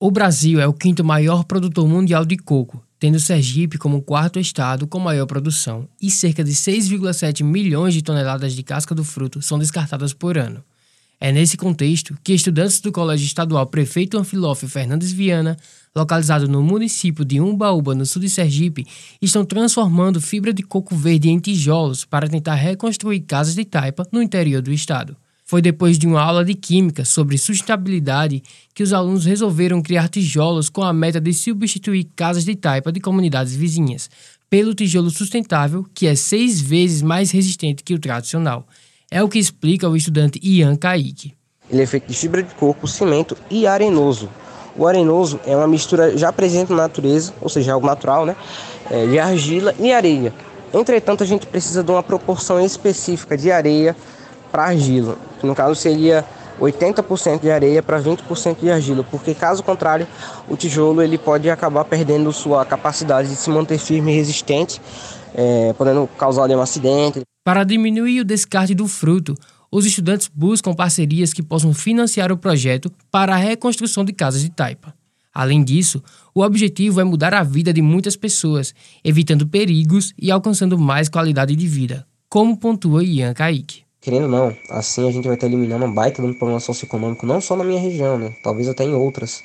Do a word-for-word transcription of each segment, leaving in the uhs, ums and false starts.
O Brasil é o quinto maior produtor mundial de coco, tendo Sergipe como o quarto estado com maior produção, e cerca de seis vírgula sete milhões de toneladas de casca do fruto são descartadas por ano. É nesse contexto que estudantes do Colégio Estadual Prefeito Anfilófio Fernandes Viana, localizado no município de Umbaúba, no sul de Sergipe, estão transformando fibra de coco verde em tijolos para tentar reconstruir casas de taipa no interior do estado. Foi depois de uma aula de química sobre sustentabilidade que os alunos resolveram criar tijolos com a meta de substituir casas de taipa de comunidades vizinhas, pelo tijolo sustentável, que é seis vezes mais resistente que o tradicional. É o que explica o estudante Ian Kaique. Ele é feito de fibra de coco, cimento e arenoso. O arenoso é uma mistura já presente na natureza, ou seja, algo natural, né? É, de argila e areia. Entretanto, a gente precisa de uma proporção específica de areia para argila, que no caso seria oitenta por cento de areia para vinte por cento de argila, porque caso contrário, o tijolo ele pode acabar perdendo sua capacidade de se manter firme e resistente, é, podendo causar ali um acidente. Para diminuir o descarte do fruto, os estudantes buscam parcerias que possam financiar o projeto para a reconstrução de casas de taipa. Além disso, o objetivo é mudar a vida de muitas pessoas, evitando perigos e alcançando mais qualidade de vida, como pontua Ian Kaique. Querendo ou não, assim a gente vai estar eliminando um baita de um problema socioeconômico, não só na minha região, né? Talvez até em outras.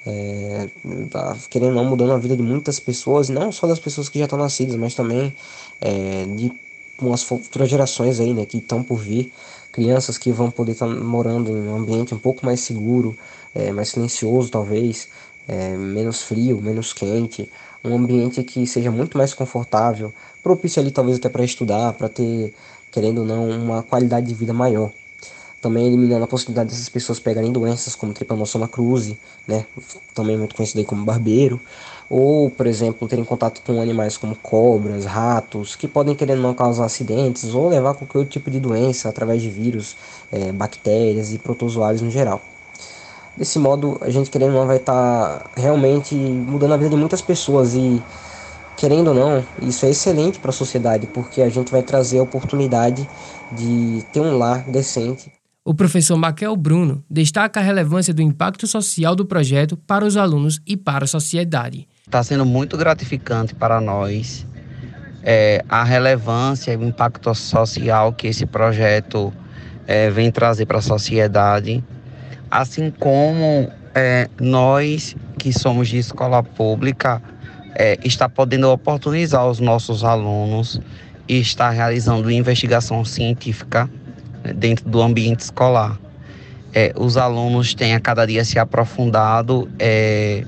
É, tá, querendo ou não, mudando a vida de muitas pessoas, não só das pessoas que já estão nascidas, mas também é, de umas futuras gerações aí, né, que estão por vir. Crianças que vão poder estar morando em um ambiente um pouco mais seguro, é, mais silencioso talvez, é, menos frio, menos quente. Um ambiente que seja muito mais confortável, propício ali talvez até para estudar, para ter, querendo ou não, uma qualidade de vida maior. Também eliminando a possibilidade dessas pessoas pegarem doenças como Trypanosoma cruzi, né, também muito conhecido aí como barbeiro, ou, por exemplo, terem contato com animais como cobras, ratos, que podem, querendo ou não, causar acidentes ou levar a qualquer outro tipo de doença através de vírus, é, bactérias e protozoários no geral. Desse modo, a gente, querendo ou não, vai estar realmente mudando a vida de muitas pessoas e, querendo ou não, isso é excelente para a sociedade, porque a gente vai trazer a oportunidade de ter um lar decente. O professor Maquel Bruno destaca a relevância do impacto social do projeto para os alunos e para a sociedade. Está sendo muito gratificante para nós é, a relevância e o impacto social que esse projeto é, vem trazer para a sociedade, assim como é, nós que somos de escola pública é, está podendo oportunizar os nossos alunos e está realizando investigação científica dentro do ambiente escolar. É, os alunos têm a cada dia se aprofundado é,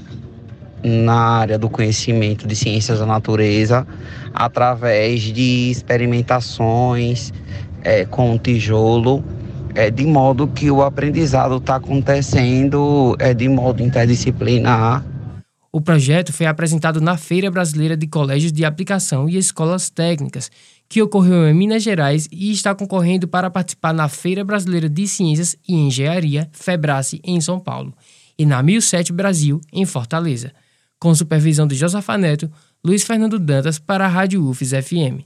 na área do conhecimento de ciências da natureza através de experimentações é, com o tijolo, é, de modo que o aprendizado está acontecendo é, de modo interdisciplinar. O projeto foi apresentado na Feira Brasileira de Colégios de Aplicação e Escolas Técnicas, que ocorreu em Minas Gerais e está concorrendo para participar na Feira Brasileira de Ciências e Engenharia, FEBRACE, em São Paulo, e na mil sete Brasil, em Fortaleza. Com supervisão de Josafa Neto, Luiz Fernando Dantas para a Rádio U F S F M.